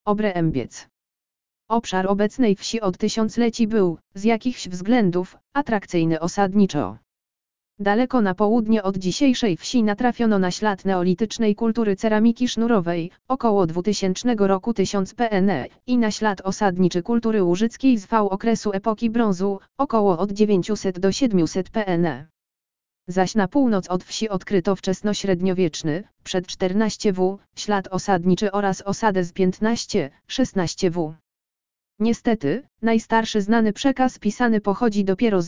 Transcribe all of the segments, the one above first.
Obrębiec. Obszar obecnej wsi od tysiącleci był, z jakichś względów, atrakcyjny osadniczo. Daleko na południe od dzisiejszej wsi natrafiono na ślad neolitycznej kultury ceramiki sznurowej, około 2000 roku 1000 PNE, i na ślad osadniczy kultury łużyckiej z okresu epoki brązu, około od 900 do 700 PNE. Zaś na północ od wsi odkryto wczesnośredniowieczny, przed 14 w, ślad osadniczy oraz osadę z 15-16 w. Niestety, najstarszy znany przekaz pisany pochodzi dopiero z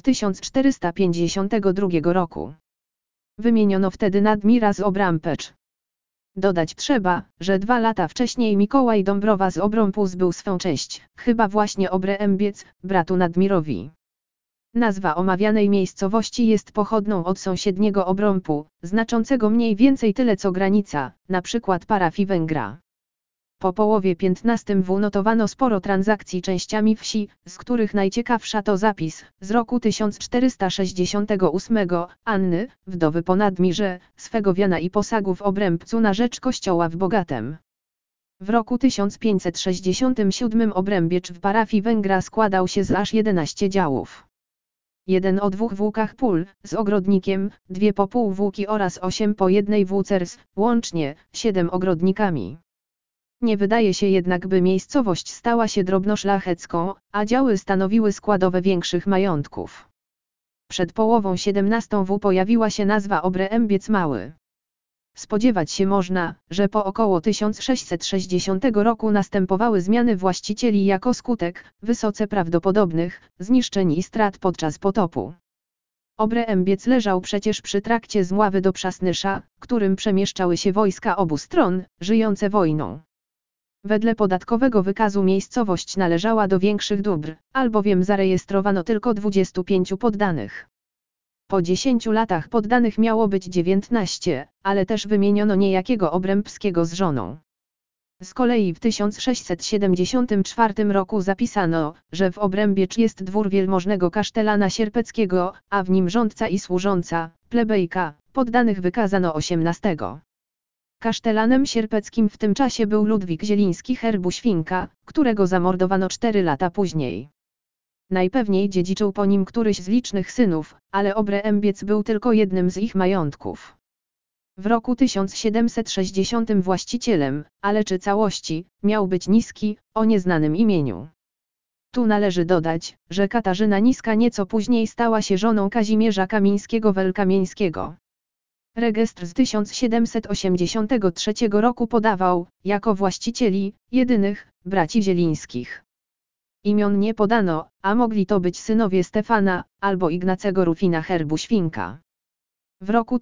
1452 roku. Wymieniono wtedy Nadmira z Obrąpecz. Dodać trzeba, że 2 lata wcześniej Mikołaj Dąbrowa z Obrąpu zbył swą cześć, chyba właśnie Obrębiec, bratu Nadmirowi. Nazwa omawianej miejscowości jest pochodną od sąsiedniego Obrąpu, znaczącego mniej więcej tyle co granica, na przykład parafii Węgra. Po połowie XV w notowano sporo transakcji częściami wsi, z których najciekawsza to zapis, z roku 1468, Anny, wdowy po Nadmirze, swego wiana i posagu w Obrębcu na rzecz kościoła w Bogatem. W roku 1567 Obrębiecz w parafii Węgra składał się z aż 11 działów. 1 o 2 włókach pól, z ogrodnikiem, 2 po pół włóki oraz 8 po jednej włóce łącznie 7 ogrodnikami. Nie wydaje się jednak, by miejscowość stała się drobnoszlachecką, a działy stanowiły składowe większych majątków. Przed połową XVII w pojawiła się nazwa Obrębiec Mały. Spodziewać się można, że po około 1660 roku następowały zmiany właścicieli jako skutek, wysoce prawdopodobnych, zniszczeń i strat podczas potopu. Obrębiec leżał przecież przy trakcie z Mławy do Przasnysza, którym przemieszczały się wojska obu stron, żyjące wojną. Wedle podatkowego wykazu miejscowość należała do większych dóbr, albowiem zarejestrowano tylko 25 poddanych. Po 10 latach poddanych miało być 19, ale też wymieniono niejakiego Obrębskiego z żoną. Z kolei w 1674 roku zapisano, że w Obrębiecz jest dwór wielmożnego kasztelana sierpeckiego, a w nim rządca i służąca, plebejka, poddanych wykazano 18. Kasztelanem sierpeckim w tym czasie był Ludwik Zieliński herbu Świnka, którego zamordowano 4 lata później. Najpewniej dziedziczył po nim któryś z licznych synów, ale Obrębiec był tylko jednym z ich majątków. W roku 1760 właścicielem, ale czy całości, miał być Niski, o nieznanym imieniu. Tu należy dodać, że Katarzyna Niska nieco później stała się żoną Kazimierza Kamińskiego-Welkamieńskiego. Regestr z 1783 roku podawał, jako właścicieli, jedynych, braci Zielińskich. Imion nie podano, a mogli to być synowie Stefana, albo Ignacego Rufina herbu Świnka. W roku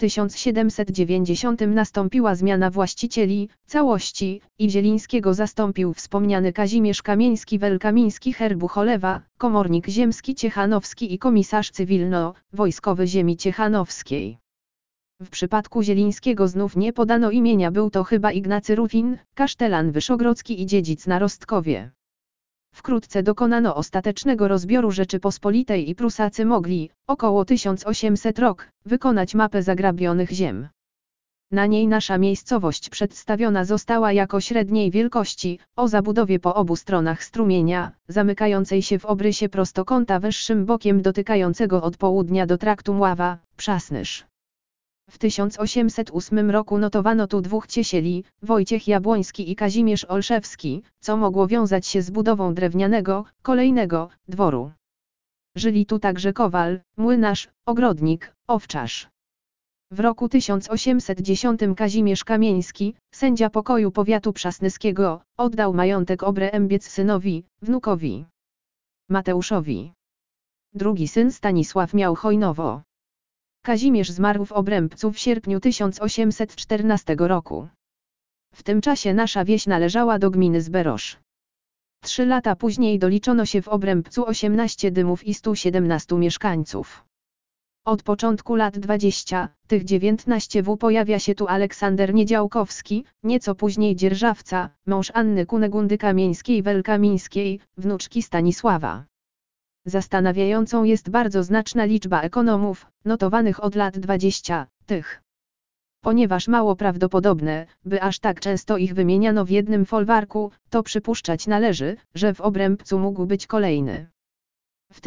1790 nastąpiła zmiana właścicieli, całości, i Zielińskiego zastąpił wspomniany Kazimierz Kamieński-Welkamiński herbu Cholewa, komornik ziemski Ciechanowski i komisarz cywilno-wojskowy ziemi ciechanowskiej. W przypadku Zielińskiego znów nie podano imienia, był to chyba Ignacy Rufin, kasztelan wyszogrodzki i dziedzic na Rostkowie. Wkrótce dokonano ostatecznego rozbioru Rzeczypospolitej i Prusacy mogli, około 1800 rok, wykonać mapę zagrabionych ziem. Na niej nasza miejscowość przedstawiona została jako średniej wielkości, o zabudowie po obu stronach strumienia, zamykającej się w obrysie prostokąta wyższym bokiem dotykającego od południa do traktu Mława, Przasnysz. W 1808 roku notowano tu 2 ciesieli, Wojciech Jabłoński i Kazimierz Olszewski, co mogło wiązać się z budową drewnianego, kolejnego, dworu. Żyli tu także kowal, młynarz, ogrodnik, owczarz. W roku 1810 Kazimierz Kamieński, sędzia pokoju powiatu przasnyskiego, oddał majątek Obrębiec synowi, wnukowi Mateuszowi. Drugi syn Stanisław miał Hojnowo. Kazimierz zmarł w Obrębcu w sierpniu 1814 roku. W tym czasie nasza wieś należała do gminy Zberosz. 3 lata później doliczono się w Obrębcu 18 dymów i 117 mieszkańców. Od początku lat 20, tych 19 pojawia się tu Aleksander Niedziałkowski, nieco później dzierżawca, mąż Anny Kunegundy Kamieńskiej-Welkamińskiej, wnuczki Stanisława. Zastanawiającą jest bardzo znaczna liczba ekonomów, notowanych od lat 20, tych Ponieważ mało prawdopodobne, by aż tak często ich wymieniano w jednym folwarku, to przypuszczać należy, że w Obrębcu mógł być kolejny. W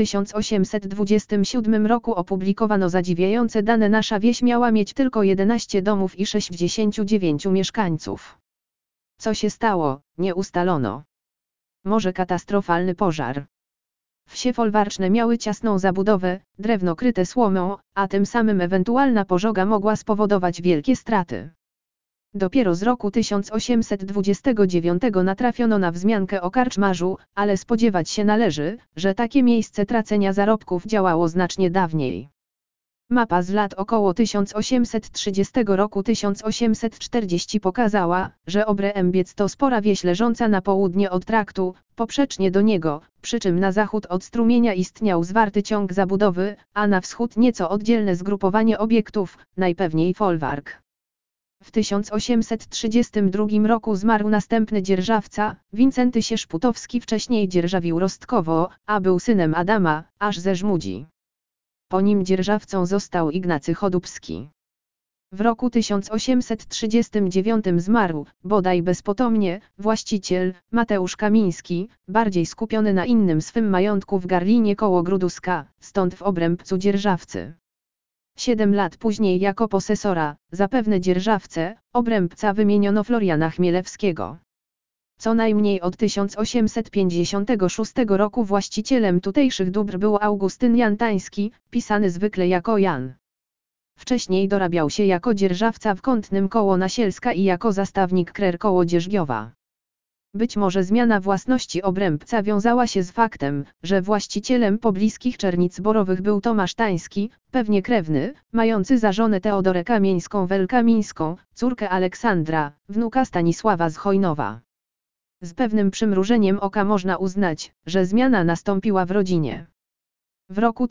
1827 roku opublikowano zadziwiające dane. Nasza wieś miała mieć tylko 11 domów i 69 mieszkańców. Co się stało, nie ustalono. Może katastrofalny pożar. Wsie folwarczne miały ciasną zabudowę, drewno kryte słomą, a tym samym ewentualna pożoga mogła spowodować wielkie straty. Dopiero z roku 1829 natrafiono na wzmiankę o karczmarzu, ale spodziewać się należy, że takie miejsce tracenia zarobków działało znacznie dawniej. Mapa z lat około 1830 roku 1840 pokazała, że Obrębiec to spora wieś leżąca na południe od traktu, poprzecznie do niego, przy czym na zachód od strumienia istniał zwarty ciąg zabudowy, a na wschód nieco oddzielne zgrupowanie obiektów, najpewniej folwark. W 1832 roku zmarł następny dzierżawca, Wincenty Sierzputowski, wcześniej dzierżawił Rostkowo, a był synem Adama, aż ze Żmudzi. Po nim dzierżawcą został Ignacy Chodubski. W roku 1839 zmarł, bodaj bezpotomnie, właściciel, Mateusz Kamiński, bardziej skupiony na innym swym majątku w Garlinie koło Gruduska, stąd w Obrębcu dzierżawcy. 7 lat później jako posesora, zapewne dzierżawcę, Obrębca wymieniono Floriana Chmielewskiego. Co najmniej od 1856 roku właścicielem tutejszych dóbr był Augustyn Jantański, pisany zwykle jako Jan. Wcześniej dorabiał się jako dzierżawca w Kątnym koło Nasielska i jako zastawnik Krer koło Dzierżgiowa. Być może zmiana własności Obrębca wiązała się z faktem, że właścicielem pobliskich Czernic Borowych był Tomasz Tański, pewnie krewny, mający za żonę Teodorę Kamieńską-Welkamińską, córkę Aleksandra, wnuka Stanisława z Chojnowa. Z pewnym przymrużeniem oka można uznać, że zmiana nastąpiła w rodzinie. W roku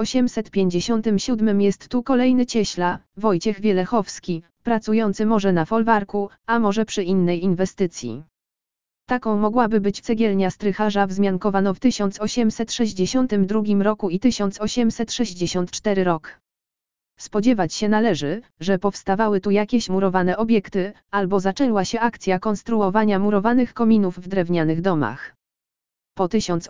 1857 jest tu kolejny cieśla, Wojciech Wielechowski, pracujący może na folwarku, a może przy innej inwestycji. Taką mogłaby być cegielnia strycharza wzmiankowano w 1862 roku i 1864 rok. Spodziewać się należy, że powstawały tu jakieś murowane obiekty, albo zaczęła się akcja konstruowania murowanych kominów w drewnianych domach. Po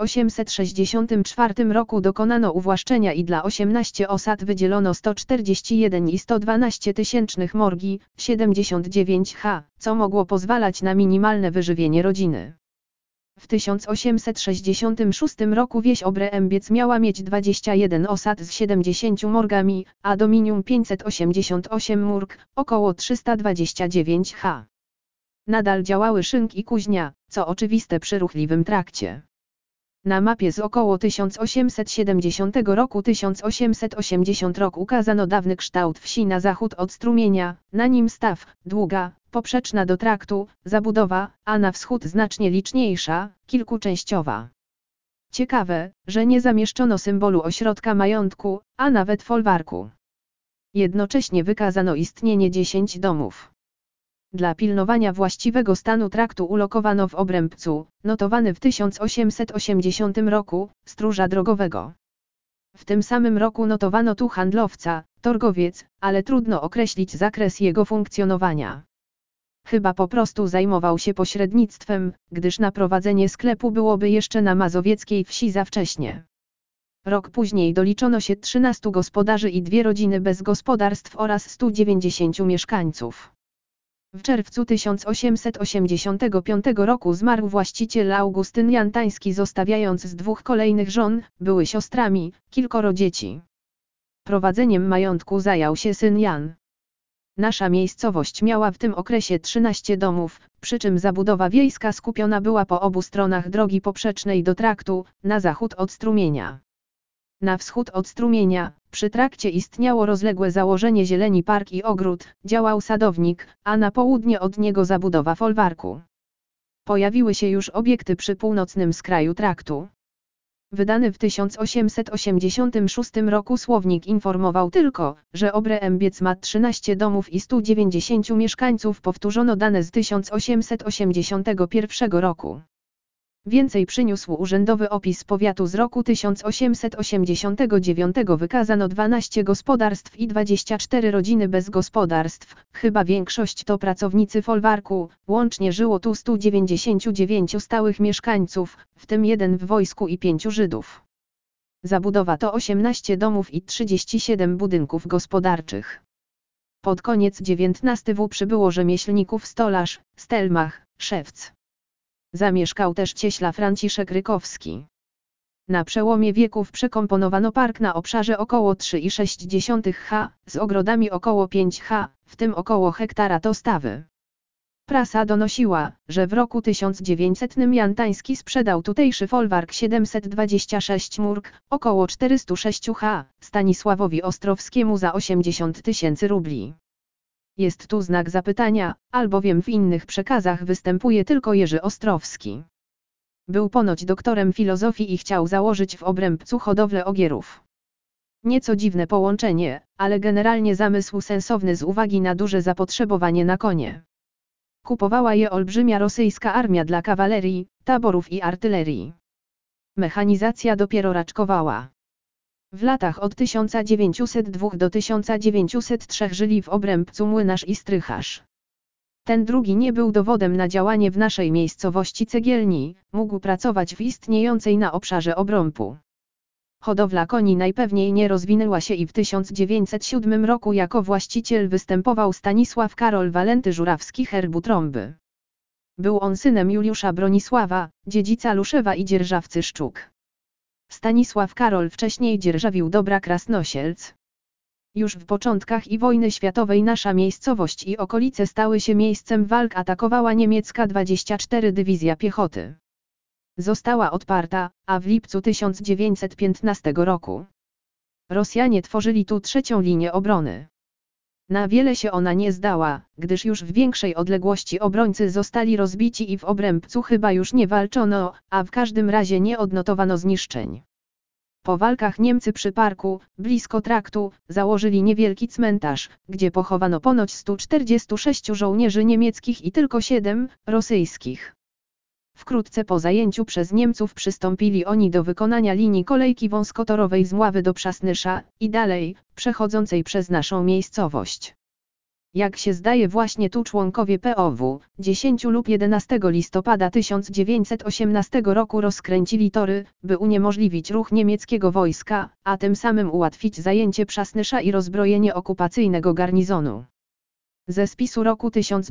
1864 roku dokonano uwłaszczenia i dla 18 osad wydzielono 141 i 112 tysięcznych morgi, 79 ha, co mogło pozwalać na minimalne wyżywienie rodziny. W 1866 roku wieś Obrębiec miała mieć 21 osad z 70 morgami, a dominium 588 mórg, około 329 ha. Nadal działały szynk i kuźnia, co oczywiste przy ruchliwym trakcie. Na mapie z około 1870 roku 1880 rok ukazano dawny kształt wsi na zachód od strumienia, na nim staw, długa, poprzeczna do traktu, zabudowa, a na wschód znacznie liczniejsza, kilkuczęściowa. Ciekawe, że nie zamieszczono symbolu ośrodka majątku, a nawet folwarku. Jednocześnie wykazano istnienie 10 domów. Dla pilnowania właściwego stanu traktu ulokowano w Obrębcu, notowany w 1880 roku, stróża drogowego. W tym samym roku notowano tu handlowca, torgowiec, ale trudno określić zakres jego funkcjonowania. Chyba po prostu zajmował się pośrednictwem, gdyż na prowadzenie sklepu byłoby jeszcze na mazowieckiej wsi za wcześnie. Rok później doliczono się 13 gospodarzy i 2 rodziny bez gospodarstw oraz 190 mieszkańców. W czerwcu 1885 roku zmarł właściciel Augustyn Jantański, zostawiając z 2 kolejnych żon, były siostrami, kilkoro dzieci. Prowadzeniem majątku zajął się syn Jan. Nasza miejscowość miała w tym okresie 13 domów, przy czym zabudowa wiejska skupiona była po obu stronach drogi poprzecznej do traktu, na zachód od strumienia. Na wschód od strumienia, przy trakcie istniało rozległe założenie zieleni, park i ogród, działał sadownik, a na południe od niego zabudowa folwarku. Pojawiły się już obiekty przy północnym skraju traktu. Wydany w 1886 roku słownik informował tylko, że Obrębiec ma 13 domów i 190 mieszkańców. Powtórzono dane z 1881 roku. Więcej przyniósł urzędowy opis powiatu z roku 1889. Wykazano 12 gospodarstw i 24 rodziny bez gospodarstw, chyba większość to pracownicy folwarku, łącznie żyło tu 199 stałych mieszkańców, w tym 1 w wojsku i 5 Żydów. Zabudowa to 18 domów i 37 budynków gospodarczych. Pod koniec XIX w. przybyło rzemieślników stolarz, stelmach, szewc. Zamieszkał też cieśla Franciszek Rykowski. Na przełomie wieków przekomponowano park na obszarze około 3,6 ha, z ogrodami około 5 ha, w tym około hektara to stawy. Prasa donosiła, że w roku 1900 Jan Tański sprzedał tutejszy folwark 726 murk, około 406 ha, Stanisławowi Ostrowskiemu za 80 000 rubli. Jest tu znak zapytania, albowiem w innych przekazach występuje tylko Jerzy Ostrowski. Był ponoć doktorem filozofii i chciał założyć w Obrębcu hodowlę ogierów. Nieco dziwne połączenie, ale generalnie zamysł sensowny z uwagi na duże zapotrzebowanie na konie. Kupowała je olbrzymia rosyjska armia dla kawalerii, taborów i artylerii. Mechanizacja dopiero raczkowała. W latach od 1902 do 1903 żyli w Obrębcu młynarz i strycharz. Ten drugi nie był dowodem na działanie w naszej miejscowości cegielni, mógł pracować w istniejącej na obszarze obrąbu. Hodowla koni najpewniej nie rozwinęła się i w 1907 roku jako właściciel występował Stanisław Karol Walenty Żurawski herbu Trąby. Był on synem Juliusza Bronisława, dziedzica Luszewa i dzierżawcy Szczuk. Stanisław Karol wcześniej dzierżawił dobra Krasnosielc. Już w początkach i wojny światowej nasza miejscowość i okolice stały się miejscem walk. Atakowała niemiecka 24 Dywizja Piechoty. Została odparta, a w lipcu 1915 roku Rosjanie tworzyli tu trzecią linię obrony. Na wiele się ona nie zdała, gdyż już w większej odległości obrońcy zostali rozbici i w Obrębcu chyba już nie walczono, a w każdym razie nie odnotowano zniszczeń. Po walkach Niemcy przy parku, blisko traktu, założyli niewielki cmentarz, gdzie pochowano ponoć 146 żołnierzy niemieckich i tylko 7 rosyjskich. Wkrótce po zajęciu przez Niemców przystąpili oni do wykonania linii kolejki wąskotorowej z Mławy do Przasnysza i dalej, przechodzącej przez naszą miejscowość. Jak się zdaje właśnie tu członkowie POW, 10 lub 11 listopada 1918 roku rozkręcili tory, by uniemożliwić ruch niemieckiego wojska, a tym samym ułatwić zajęcie Przasnysza i rozbrojenie okupacyjnego garnizonu. Ze spisu roku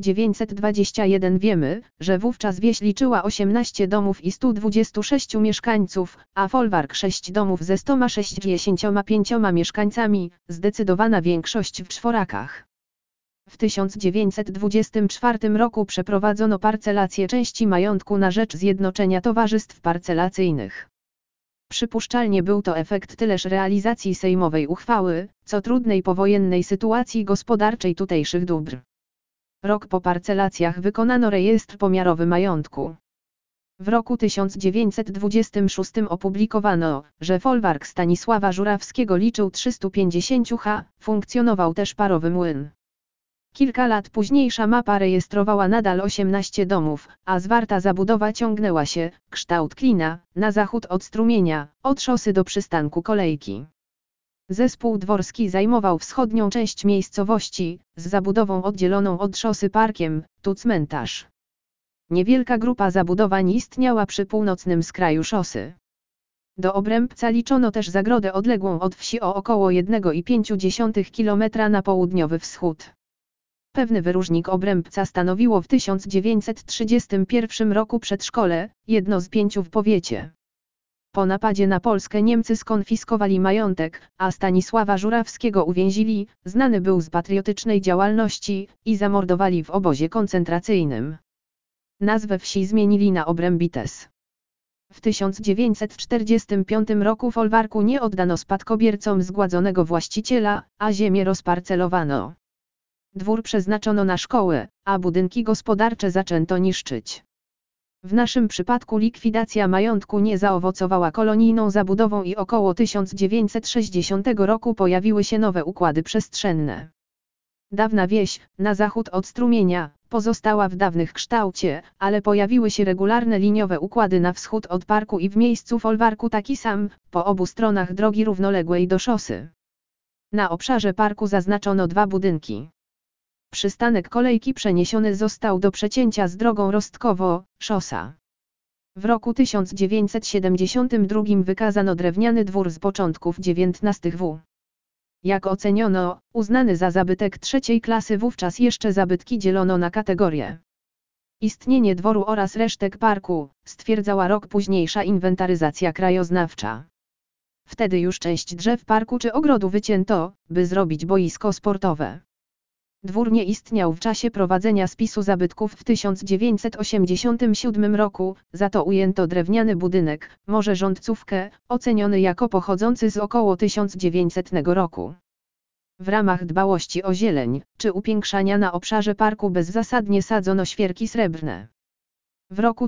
1921 wiemy, że wówczas wieś liczyła 18 domów i 126 mieszkańców, a folwark 6 domów ze 165 mieszkańcami, zdecydowana większość w czworakach. W 1924 roku przeprowadzono parcelację części majątku na rzecz Zjednoczenia Towarzystw Parcelacyjnych. Przypuszczalnie był to efekt tyleż realizacji sejmowej uchwały, co trudnej powojennej sytuacji gospodarczej tutejszych dóbr. Rok po parcelacjach wykonano rejestr pomiarowy majątku. W roku 1926 opublikowano, że folwark Stanisława Żurawskiego liczył 350 ha, funkcjonował też parowy młyn. Kilka lat późniejsza mapa rejestrowała nadal 18 domów, a zwarta zabudowa ciągnęła się, kształt klina, na zachód od strumienia, od szosy do przystanku kolejki. Zespół dworski zajmował wschodnią część miejscowości, z zabudową oddzieloną od szosy parkiem, tu cmentarz. Niewielka grupa zabudowań istniała przy północnym skraju szosy. Do Obrębca liczono też zagrodę odległą od wsi o około 1,5 km na południowy wschód. Pewny wyróżnik Obrębca stanowiło w 1931 roku przedszkole, jedno z 5 w powiecie. Po napadzie na Polskę Niemcy skonfiskowali majątek, a Stanisława Żurawskiego uwięzili, znany był z patriotycznej działalności, i zamordowali w obozie koncentracyjnym. Nazwę wsi zmienili na Obrębites. W 1945 roku folwarku nie oddano spadkobiercom zgładzonego właściciela, a ziemię rozparcelowano. Dwór przeznaczono na szkołę, a budynki gospodarcze zaczęto niszczyć. W naszym przypadku likwidacja majątku nie zaowocowała kolonijną zabudową i około 1960 roku pojawiły się nowe układy przestrzenne. Dawna wieś, na zachód od strumienia, pozostała w dawnych kształcie, ale pojawiły się regularne liniowe układy na wschód od parku i w miejscu folwarku taki sam, po obu stronach drogi równoległej do szosy. Na obszarze parku zaznaczono 2 budynki. Przystanek kolejki przeniesiony został do przecięcia z drogą Rostkowo-Szosa. W roku 1972 wykazano drewniany dwór z początków XIX w. Jak oceniono, uznany za zabytek 3. klasy, wówczas jeszcze zabytki dzielono na kategorie. Istnienie dworu oraz resztek parku, stwierdzała rok późniejsza inwentaryzacja krajoznawcza. Wtedy już część drzew parku czy ogrodu wycięto, by zrobić boisko sportowe. Dwór nie istniał w czasie prowadzenia spisu zabytków w 1987 roku, za to ujęto drewniany budynek, może rządcówkę, oceniony jako pochodzący z około 1900 roku. W ramach dbałości o zieleń, czy upiększania na obszarze parku bezzasadnie sadzono świerki srebrne. W roku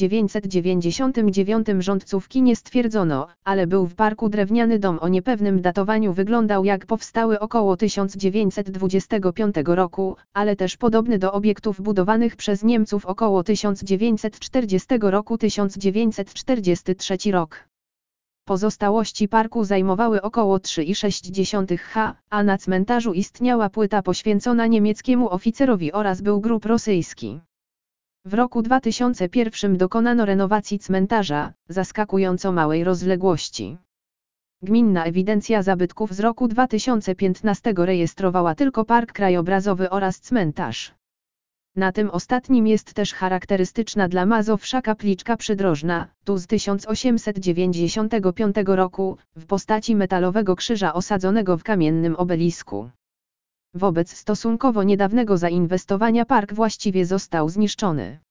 1999 rządcówki nie stwierdzono, ale był w parku drewniany dom o niepewnym datowaniu, wyglądał jak powstały około 1925 roku, ale też podobny do obiektów budowanych przez Niemców około 1940 roku 1943 rok. Pozostałości parku zajmowały około 3,6 ha, a na cmentarzu istniała płyta poświęcona niemieckiemu oficerowi oraz był grób rosyjski. W roku 2001 dokonano renowacji cmentarza, zaskakująco małej rozległości. Gminna ewidencja zabytków z roku 2015 rejestrowała tylko park krajobrazowy oraz cmentarz. Na tym ostatnim jest też charakterystyczna dla Mazowsza kapliczka przydrożna, tu z 1895 roku, w postaci metalowego krzyża osadzonego w kamiennym obelisku. Wobec stosunkowo niedawnego zainwestowania park właściwie został zniszczony.